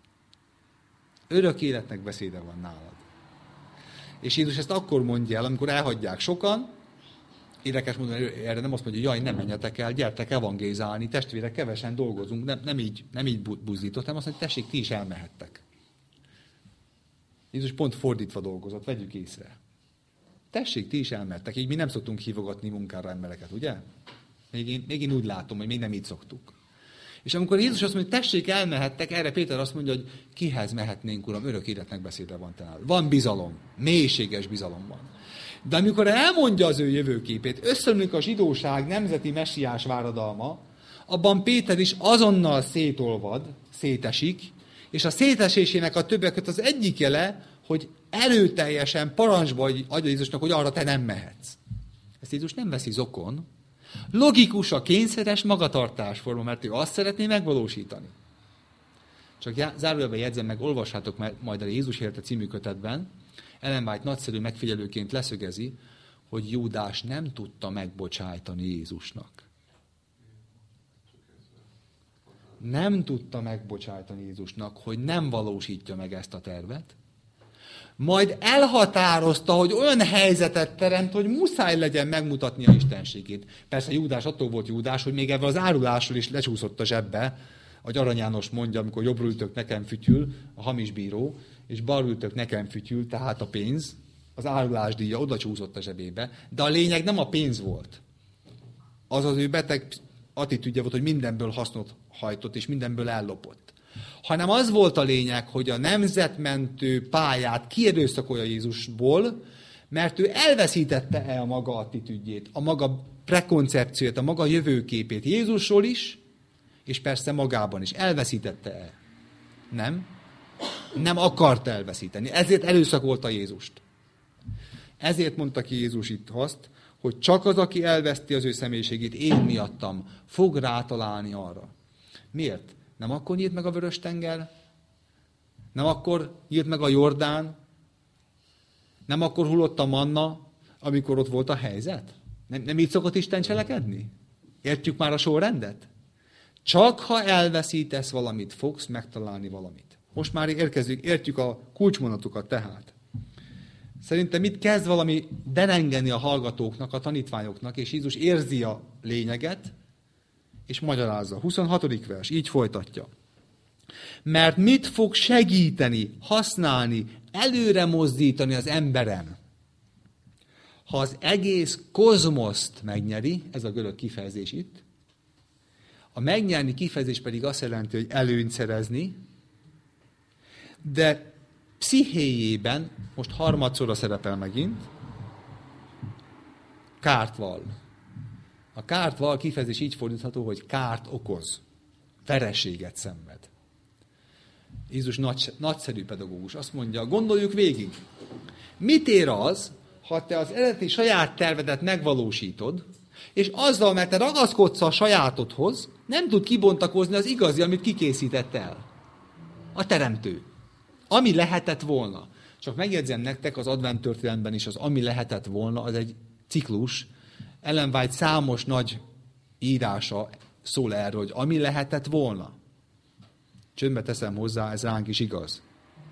Örök életnek beszéde van nálad. És Jézus ezt akkor mondja el, amikor elhagyják sokan. Érdekes módon erre nem azt mondja, hogy jaj, nem menjetek el, gyertek evangézálni, testvérek, kevesen dolgozunk. Nem, nem így, nem így buzdított, hanem azt mondja, tessék, ti is elmehettek. Jézus pont fordítva dolgozott, vegyük észre. Tessék, ti is elmertek. Így mi nem szoktunk hívogatni munkára embereket, ugye? Még én, még én úgy látom, hogy még nem így szoktuk. És amikor Jézus azt mondja, hogy tessék, elmehettek, erre Péter azt mondja, hogy kihez mehetnénk, Uram, örök életnek beszéde van tehát. Van bizalom, mélységes bizalom van. De amikor elmondja az ő jövőképét, összeomlik a zsidóság nemzeti messiás váradalma, abban Péter is azonnal szétolvad, szétesik, és a szétesésének a többek között az egyik jele, hogy erőteljesen parancsba adja Jézusnak, hogy arra te nem mehetsz. Ezt Jézus nem veszi zokon. Logikus a kényszeres magatartásforma, mert ő azt szeretné megvalósítani. Csak zárójelben jegyzem meg, olvassátok majd a Jézus élete című kötetben. Ellen White nagyszerű megfigyelőként leszögezi, hogy Júdás nem tudta megbocsájtani Jézusnak. Nem tudta megbocsájtani Jézusnak, hogy nem valósítja meg ezt a tervet. Majd elhatározta, hogy olyan helyzetet teremt, hogy muszáj legyen megmutatni a istenségét. Persze Júdás attól volt Júdás, hogy még ebben az árulásról is lecsúszott a zsebbe, ahogy Arany János mondja, amikor jobbra ültök, nekem fütyül, a hamis bíró, és balra ültök, nekem fütyül, tehát a pénz, az árulásdíja oda csúszott a zsebébe, de a lényeg nem a pénz volt. Az az ő beteg attitűdje volt, hogy mindenből hasznot hajtott, és mindenből ellopott. Hanem az volt a lényeg, hogy a nemzetmentő pályát kierőszakolja Jézusból, mert ő elveszítette el a maga attitűdjét, a maga prekoncepcióját, a maga jövőképét Jézusról is, és persze magában is. Elveszítette el. Nem? Nem akart elveszíteni. Ezért erőszakolta Jézust. Ezért mondta ki Jézus itt azt, hogy csak az, aki elveszti az ő személyiségét, én miattam, fog rátalálni arra. Miért? Nem akkor nyílt meg a Vörös-tenger? Nem akkor nyílt meg a Jordán? Nem akkor hullott a manna, amikor ott volt a helyzet? Nem, nem így szokott Isten cselekedni? Értjük már a sorrendet? Csak ha elveszítesz valamit, fogsz megtalálni valamit. Most már érkezünk, értjük a kulcsmondatokat tehát. Szerintem itt kezd valami derengeni a hallgatóknak, a tanítványoknak, és Jézus érzi a lényeget, és magyarázza. huszonhatodik vers, így folytatja. Mert mit fog segíteni, használni, előre mozdítani az emberem? Ha az egész kozmoszt megnyeri, ez a görög kifejezés itt, a megnyerni kifejezés pedig azt jelenti, hogy előnyt szerezni, de pszichéjében, most harmadszorra szerepel megint, kárt val. A kárt val kifejezés így fordítható, hogy kárt okoz, vereséget szenved. Jézus nagy, nagyszerű pedagógus. Azt mondja, gondoljuk végig, mit ér az, ha te az eredeti saját tervedet megvalósítod, és azzal, mert te ragaszkodsz a sajátodhoz, nem tud kibontakozni az igazi, amit kikészített el. A teremtő. Ami lehetett volna. Csak megjegyzem nektek, az advent történelemben is az ami lehetett volna, az egy ciklus. Ellen White számos nagy írása szól erről, hogy ami lehetett volna. Csöndbe teszem hozzá, ez ránk is igaz.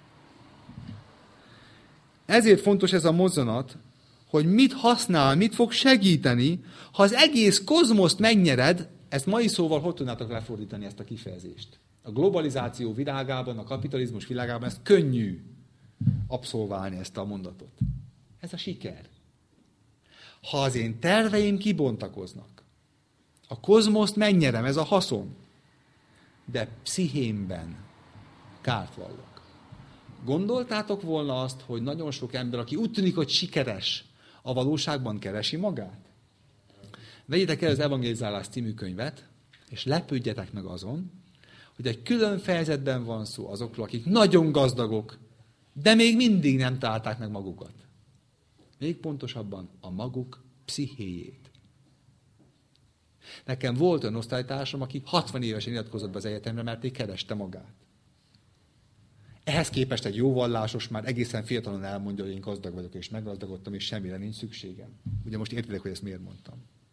Ezért fontos ez a mozzanat, hogy mit használ, mit fog segíteni, ha az egész kozmoszt megnyered, ezt mai szóval hogy tudnátok lefordítani ezt a kifejezést? A globalizáció világában, a kapitalizmus világában ez könnyű abszolválni ezt a mondatot. Ez a siker. Ha az én terveim kibontakoznak, a kozmoszt megnyerem, ez a haszon, de pszichémben kárt vallok. Gondoltátok volna azt, hogy nagyon sok ember, aki úgy tűnik, hogy sikeres, a valóságban keresi magát? Vegyétek el az Evangelizálás című könyvet, és lepődjetek meg azon, hogy egy külön fejezetben van szó azokról, akik nagyon gazdagok, de még mindig nem találták meg magukat. Még pontosabban a maguk pszichéjét. Nekem volt olyan osztálytársam, aki hatvan évesen iratkozott be az egyetemre, mert ő kereste magát. Ehhez képest egy jó vallásos már egészen fiatalon elmondja, hogy én gazdag vagyok, és meggazdagodtam, és semmire nincs szükségem. Ugye most értitek, hogy ezt miért mondtam.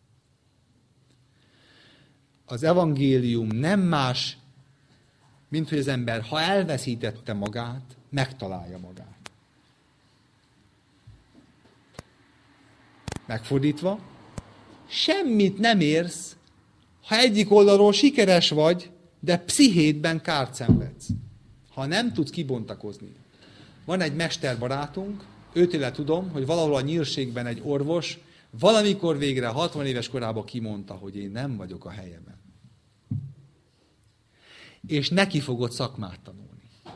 Az evangélium nem más, mint hogy az ember, ha elveszítette magát, megtalálja magát. Megfordítva, semmit nem érsz, ha egyik oldalról sikeres vagy, de pszichédben kárt szenvedsz. Ha nem tudsz kibontakozni. Van egy mesterbarátunk, őtőle tudom, hogy valahol a nyírségben egy orvos valamikor végre hatvan éves korában kimondta, hogy én nem vagyok a helyemen. És neki fogott szakmát tanulni.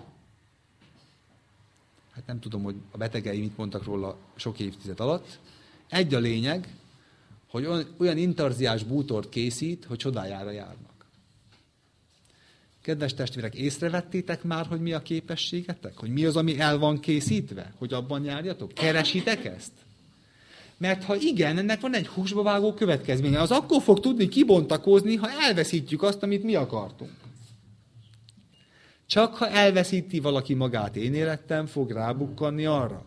Hát nem tudom, hogy a betegei mit mondtak róla sok évtized alatt. Egy a lényeg, hogy olyan intarziás bútort készít, hogy csodájára járnak. Kedves testvérek, észrevettétek már, hogy mi a képességetek? Hogy mi az, ami el van készítve? Hogy abban járjatok? Keresitek ezt? Mert ha igen, ennek van egy húsba vágó következménye. Az akkor fog tudni kibontakozni, ha elveszítjük azt, amit mi akartunk. Csak ha elveszíti valaki magát én élettem, fog rábukkanni arra.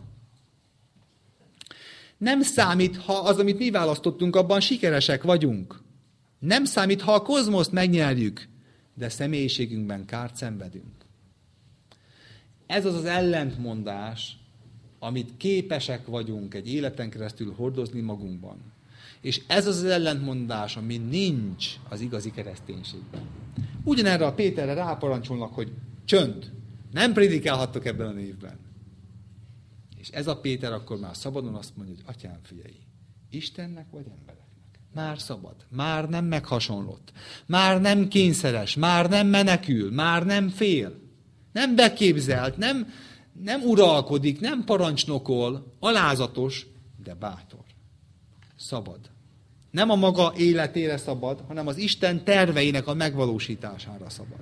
Nem számít, ha az, amit mi választottunk, abban sikeresek vagyunk. Nem számít, ha a kozmoszt megnyerjük, de személyiségünkben kárt szenvedünk. Ez az az ellentmondás, amit képesek vagyunk egy életen keresztül hordozni magunkban. És ez az az ellentmondás, ami nincs az igazi kereszténységben. Ugyanerre a Péterre ráparancsolnak, hogy csönd, nem prédikálhattok ebben a névben. És ez a Péter akkor már szabadon azt mondja, hogy atyám, figyelj, Istennek vagy embereknek? Már szabad, már nem meghasonlott, már nem kényszeres, már nem menekül, már nem fél, nem beképzelt, nem, nem uralkodik, nem parancsnokol, alázatos, de bátor. Szabad. Nem a maga életére szabad, hanem az Isten terveinek a megvalósítására szabad.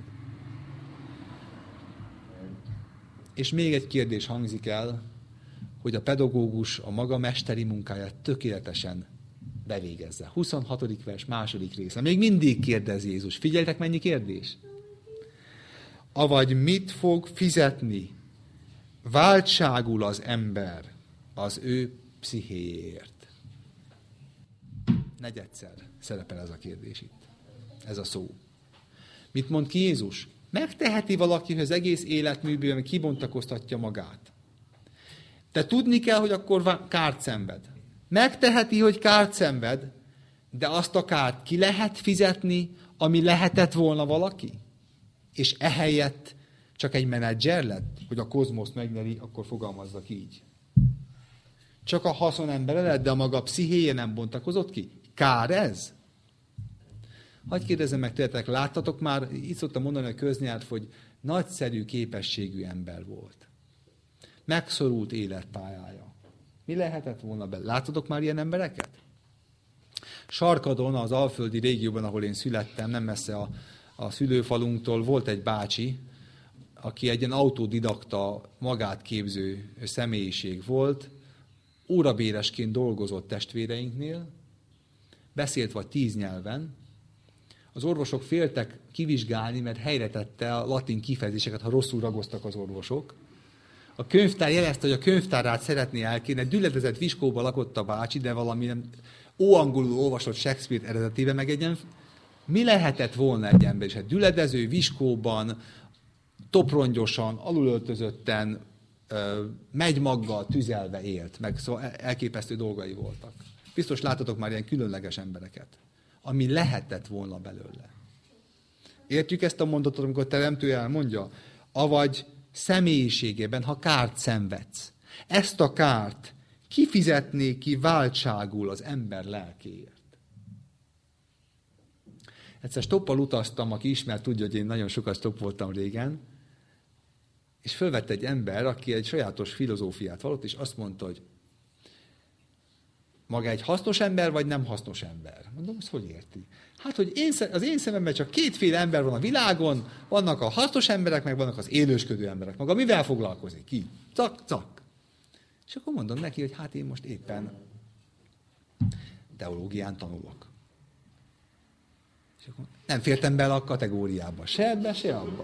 És még egy kérdés hangzik el, hogy a pedagógus a maga mesteri munkáját tökéletesen bevégezze. huszonhatodik vers, második része. Még mindig kérdez Jézus. Figyeljetek, mennyi kérdés? Avagy mit fog fizetni váltságul az ember az ő pszichéjéért? Negyedszer szerepel ez a kérdés itt. Ez a szó. Mit mond ki Jézus? Megteheti valaki, hogy az egész életműből kibontakoztatja magát. De tudni kell, hogy akkor kárt szenved. Megteheti, hogy kárt szenved, de azt a kárt ki lehet fizetni, ami lehetett volna valaki? És ehelyett csak egy menedzser lett, hogy a kozmoszt megnyeri, akkor fogalmazzak így. Csak a haszon embere lett, de a maga pszichéje nem bontakozott ki. Kár ez? Hadd kérdezzem meg tőletek, láttatok már, itt szoktam mondani a köznyelv, hogy nagyszerű képességű ember volt. Megszorult életpályája. Mi lehetett volna belőle? Láttatok már ilyen embereket? Sarkadon, az alföldi régióban, ahol én születtem, nem messze a, a szülőfalunktól volt egy bácsi, aki egy ilyen autodidakta, magát képző személyiség volt, órabéresként dolgozott testvéreinknél, beszélt vagy tíz nyelven. Az orvosok féltek kivizsgálni, mert helyre tette a latin kifejezéseket, ha rosszul ragoztak az orvosok. A könyvtár jelezte, hogy a könyvtárát szeretné elkérni. Düledezett viskóba lakott a bácsi, de valami nem óangolul olvasott Shakespeare eredetében, meg egy ilyen Mi lehetett volna egy ember? És hát düledező viskóban, toprongyosan, alulöltözötten, megymaggal tüzelve élt, meg szóval elképesztő dolgai voltak. Biztos láttatok már ilyen különleges embereket, ami lehetett volna belőle. Értjük ezt a mondatot, amikor teremtő elmondja? Avagy személyiségében, ha kárt szenvedsz. Ezt a kárt kifizetné ki váltságul az ember lelkéért. Egyszer stoppal utaztam, aki ismer, tudja, hogy én nagyon sokat stopp voltam régen, és fölvett egy ember, aki egy sajátos filozófiát vallott, és azt mondta, hogy maga egy hasznos ember, vagy nem hasznos ember? Mondom, ezt hogy érti? Hát, hogy én, az én szememben csak kétféle ember van a világon, vannak a hasznos emberek, meg vannak az élősködő emberek. Maga mivel foglalkozik? Ki? Cak, cak. És akkor mondom neki, hogy hát én most éppen teológián tanulok. És akkor nem fértem bele a kategóriába. Se ebbe, se abba.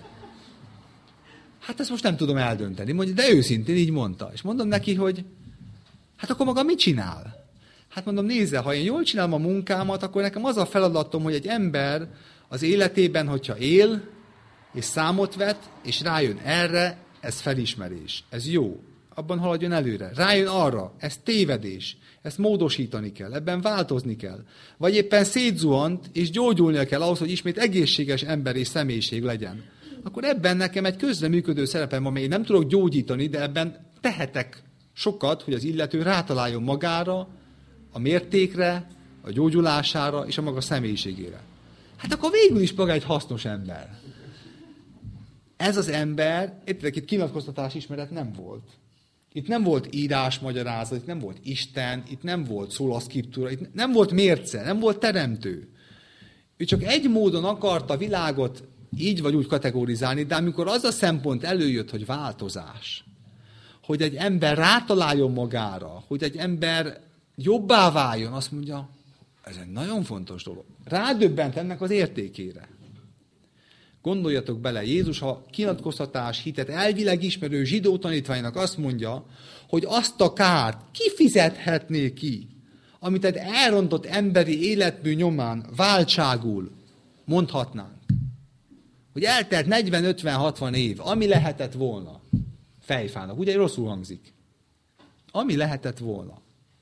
Hát ezt most nem tudom eldönteni. Mondja, de őszintén így mondta. És mondom neki, hogy hát akkor maga mit csinál? Hát mondom, nézze, ha én jól csinálom a munkámat, akkor nekem az a feladatom, hogy egy ember az életében, hogyha él, és számot vet, és rájön erre, ez felismerés. Ez jó. Abban haladjon előre. Rájön arra, ez tévedés. Ezt módosítani kell, ebben változni kell. Vagy éppen szétzuhant, és gyógyulnia kell ahhoz, hogy ismét egészséges ember és személyiség legyen. Akkor ebben nekem egy közreműködő szerepem van, amely nem tudok gyógyítani, de ebben tehetek sokat, hogy az illető rátaláljon magára, a mértékre, a gyógyulására és a maga személyiségére. Hát akkor végül is maga egy hasznos ember. Ez az ember, értitek, itt kinyilatkoztatás ismeret nem volt. Itt nem volt írásmagyarázat, itt nem volt Isten, itt nem volt szóla szkriptúra, itt nem volt mérce, nem volt teremtő. Ő csak egy módon akarta a világot így vagy úgy kategorizálni, de amikor az a szempont előjött, hogy változás, hogy egy ember rátaláljon magára, hogy egy ember jobbá váljon, azt mondja, ez egy nagyon fontos dolog. Rádöbbent ennek az értékére. Gondoljatok bele, Jézus a kinyilatkoztatás hitet elvileg ismerő zsidó tanítványnak azt mondja, hogy azt a kárt kifizethetné ki, amit egy elrontott emberi életmű nyomán váltságul mondhatnánk. Hogy eltelt negyven, ötven, hatvan év, ami lehetett volna. Fejfának, ugye rosszul hangzik. Ami lehetett volna.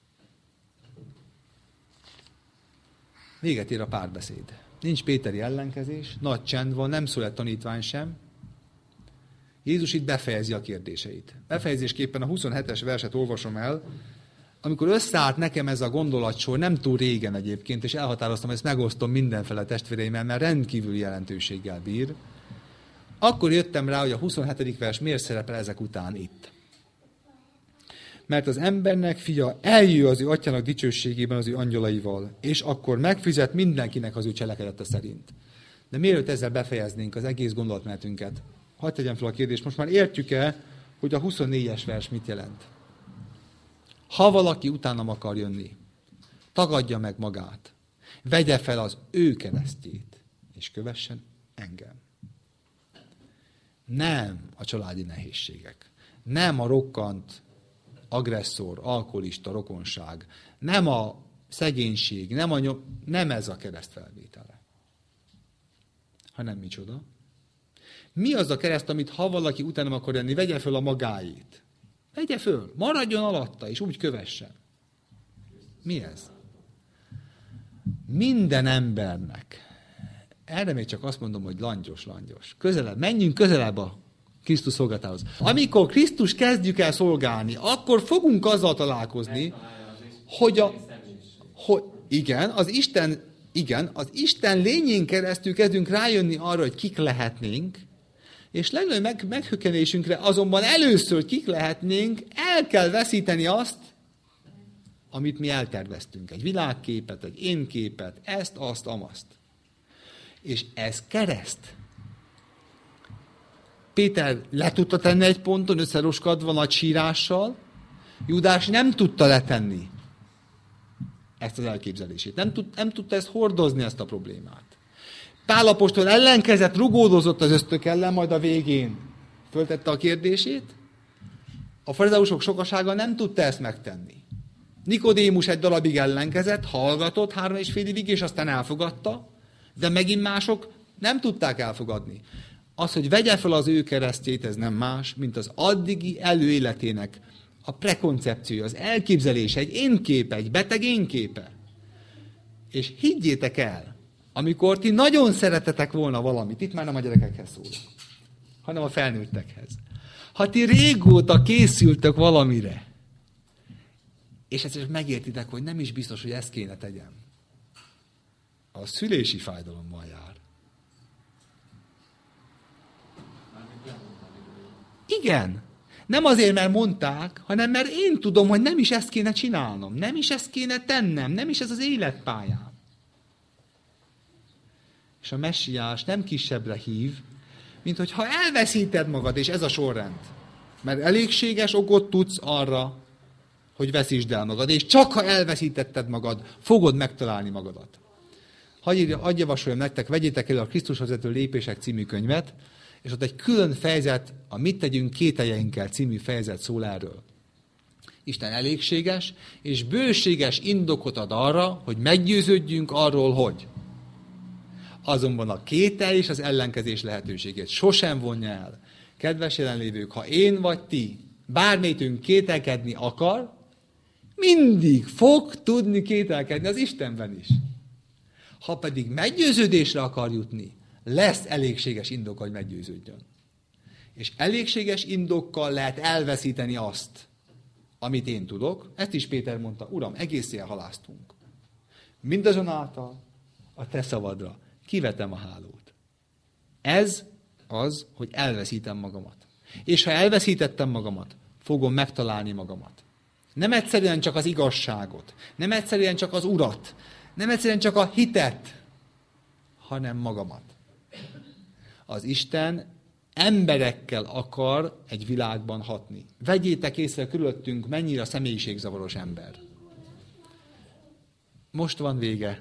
Véget ér a párbeszéd. Nincs péteri ellenkezés, nagy csend van, nem szól egy tanítvány sem. Jézus itt befejezi a kérdéseit. Befejezésképpen a huszonhetes verset olvasom el, amikor összeállt nekem ez a gondolatsor, nem túl régen egyébként, és elhatároztam, ezt megosztom mindenfele testvéreimmel, mert rendkívül jelentőséggel bír, akkor jöttem rá, hogy a huszonhetedik vers miért szerepel ezek után itt. Mert az embernek fia eljő az ő atyának dicsőségében az ő angyalaival, és akkor megfizet mindenkinek az ő cselekedete szerint. De mielőtt ezzel befejeznénk az egész gondolatmenetünket, hadd tegyem fel a kérdést, most már értjük-e, hogy a huszonnégyes vers mit jelent? Ha valaki utánam akar jönni, tagadja meg magát, vegye fel az ő keresztjét, és kövessen engem. Nem a családi nehézségek, nem a rokkant agresszor, alkoholista rokonság, nem a szegénység, nem, a nyom, nem ez a kereszt felvétele, hanem micsoda. Mi az a kereszt, amit ha valaki utánam akar jönni, vegye föl a magáét. Vegye föl, maradjon alatta, és úgy kövessen. Mi ez? Minden embernek, erre még csak azt mondom, hogy langyos, langyos. Közelebb, menjünk közelebb a Krisztus szolgálatához. Amikor Krisztus kezdjük el szolgálni, akkor fogunk azzal találkozni, hogy a... Hogy, igen, az Isten, igen, az Isten lényén keresztül kezdünk rájönni arra, hogy kik lehetnénk, és legnagyobb meg, meghökkenésünkre azonban először, hogy kik lehetnénk, el kell veszíteni azt, amit mi elterveztünk. Egy világképet, egy én képet, ezt, azt, amaszt. És ez kereszt. Péter le tudta tenni egy ponton, összeroskadva nagy sírással, Júdás nem tudta letenni ezt az elképzelését. Nem, tud, nem tudta ezt hordozni, ezt a problémát. Pál apostol ellenkezett, rugódozott az ösztök ellen, majd a végén föltette a kérdését. A farizeusok sokasága nem tudta ezt megtenni. Nikodémus egy darabig ellenkezett, hallgatott három és fél évig, és aztán elfogadta. De megint mások nem tudták elfogadni. Az, hogy vegye fel az ő keresztjét, ez nem más, mint az addigi előéletének a prekoncepciója, az elképzelése, egy énképe, egy beteg énképe. És higgyétek el, amikor ti nagyon szeretetek volna valamit, itt már nem a gyerekekhez szól, hanem a felnőttekhez. Ha ti régóta készültök valamire, és ezt megértitek, hogy nem is biztos, hogy ezt kéne tegyem, a szülési fájdalommal jár. Igen. Nem azért, mert mondták, hanem mert én tudom, hogy nem is ezt kéne csinálnom, nem is ezt kéne tennem, nem is ez az életpályám. És a messiás nem kisebbre hív, mint hogyha elveszíted magad, és ez a sorrend. Mert elégséges okot tudsz arra, hogy veszítsd el magad, és csak ha elveszítetted magad, fogod megtalálni magadat. Hadd javasoljam nektek, vegyétek el a Krisztus vezető lépések című könyvet, és ott egy külön fejezet, a Mit tegyünk kételjeinkkel című fejezet szól erről. Isten elégséges, és bőséges indokot ad arra, hogy meggyőződjünk arról, hogy. Azonban a kételj és az ellenkezés lehetőségét sosem vonja el. Kedves jelenlévők, ha én vagy ti, bármelyikünk kételkedni akar, mindig fog tudni kételkedni az Istenben is. Ha pedig meggyőződésre akar jutni, lesz elégséges indok, hogy meggyőződjön. És elégséges indokkal lehet elveszíteni azt, amit én tudok. Ezt is Péter mondta, Uram, egész éjjel halásztunk. Mindazonáltal a te szavadra kivetem a hálót. Ez az, hogy elveszítem magamat. És ha elveszítettem magamat, fogom megtalálni magamat. Nem egyszerűen csak az igazságot, nem egyszerűen csak az Urat, nem egyszerűen csak a hitet, hanem magamat. Az Isten emberekkel akar egy világban hatni. Vegyétek észre körülöttünk, mennyire a személyiségzavaros ember. Most van vége.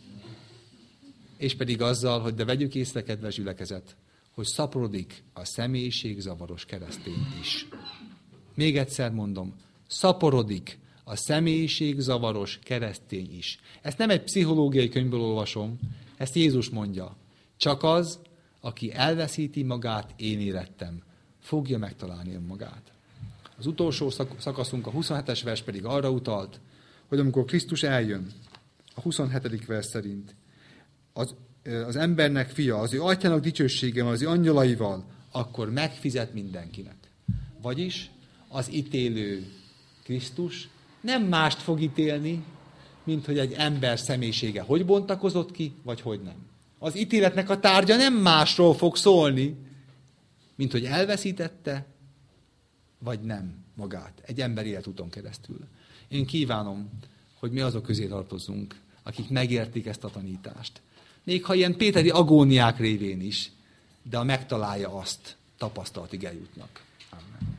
És pedig azzal, hogy de vegyük észre, kedves gyülekezet, hogy szaporodik a személyiségzavaros keresztény is. Még egyszer mondom, szaporodik a személyiségzavaros keresztény is. Ezt nem egy pszichológiai könyvből olvasom, ezt Jézus mondja. Csak az, aki elveszíti magát, én érettem, fogja megtalálni önmagát. Az utolsó szakaszunk, a huszonhetes vers pedig arra utalt, hogy amikor Krisztus eljön, a huszonhetedik vers szerint, az, az embernek fia, az ő atyának dicsőségével, az ő angyalaival, akkor megfizet mindenkinek. Vagyis az ítélő Krisztus nem mást fog ítélni, mint hogy egy ember személyisége hogy bontakozott ki, vagy hogy nem. Az ítéletnek a tárgya nem másról fog szólni, mint hogy elveszítette, vagy nem magát. Egy ember életúton keresztül. Én kívánom, hogy mi azok közé tartozzunk, akik megértik ezt a tanítást. Még ha ilyen péteri agóniák révén is, de a megtalálja azt, tapasztalatig eljutnak. Amen.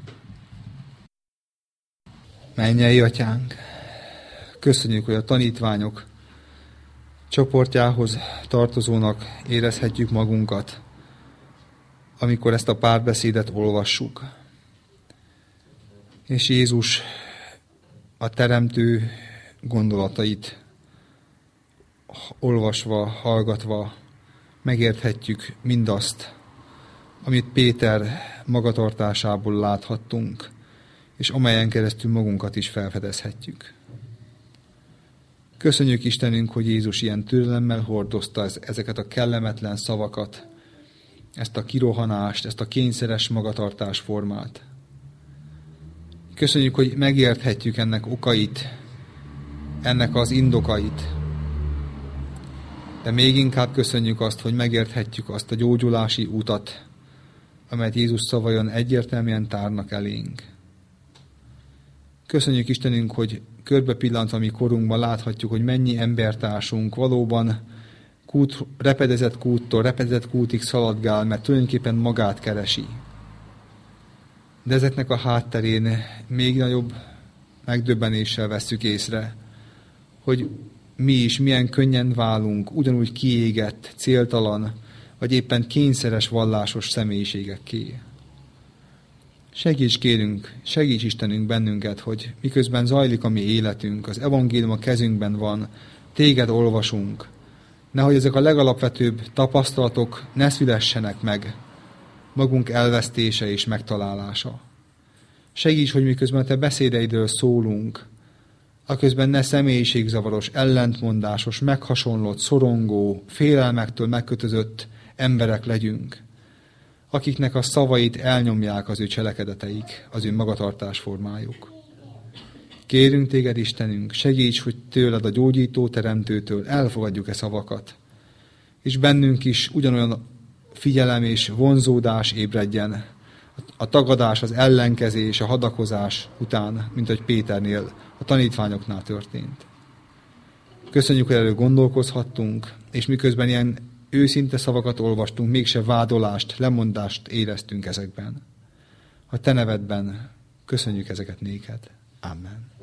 Mennyei Atyánk, köszönjük, hogy a tanítványok csoportjához tartozónak érezhetjük magunkat, amikor ezt a párbeszédet olvassuk. És Jézus a teremtő gondolatait olvasva, hallgatva megérthetjük mindazt, amit Péter magatartásából láthattunk, és amelyen keresztül magunkat is felfedezhetjük. Köszönjük Istenünk, hogy Jézus ilyen türelemmel hordozta ezeket a kellemetlen szavakat, ezt a kirohanást, ezt a kényszeres magatartásformát. Köszönjük, hogy megérthetjük ennek okait, ennek az indokait. De még inkább köszönjük azt, hogy megérthetjük azt a gyógyulási utat, amelyet Jézus szavajon egyértelműen tárnak elénk. Köszönjük Istenünk, hogy körbe pillantva mi korunkban láthatjuk, hogy mennyi embertársunk valóban kút, repedezett kúttól, repedezett kútig szaladgál, mert tulajdonképpen magát keresi. De ezeknek a hátterén még nagyobb megdöbbenéssel vesszük észre, hogy mi is milyen könnyen válunk, ugyanúgy kiégett, céltalan, vagy éppen kényszeres vallásos személyiségekké. Segíts kérünk, segíts Istenünk bennünket, hogy miközben zajlik a mi életünk, az evangélium a kezünkben van, téged olvasunk, Nehogy ezek a legalapvetőbb tapasztalatok ne szülessenek meg, magunk elvesztése és megtalálása. Segíts, hogy miközben a te beszédeidről szólunk, aközben ne személyiségzavaros, ellentmondásos, meghasonlott, szorongó, félelmektől megkötözött emberek legyünk, akiknek a szavait elnyomják az ő cselekedeteik, az ő magatartásformájuk. Kérünk téged, Istenünk, segíts, hogy tőled a gyógyító teremtőtől elfogadjuk e szavakat, és bennünk is ugyanolyan figyelem és vonzódás ébredjen a tagadás, az ellenkezés, a hadakozás után, mint hogy Péternél, a tanítványoknál történt. Köszönjük, hogy erről gondolkozhattunk, és miközben ilyen őszinte szavakat olvastunk, mégse vádolást, lemondást éreztünk ezekben. A te nevedben köszönjük ezeket néked. Amen.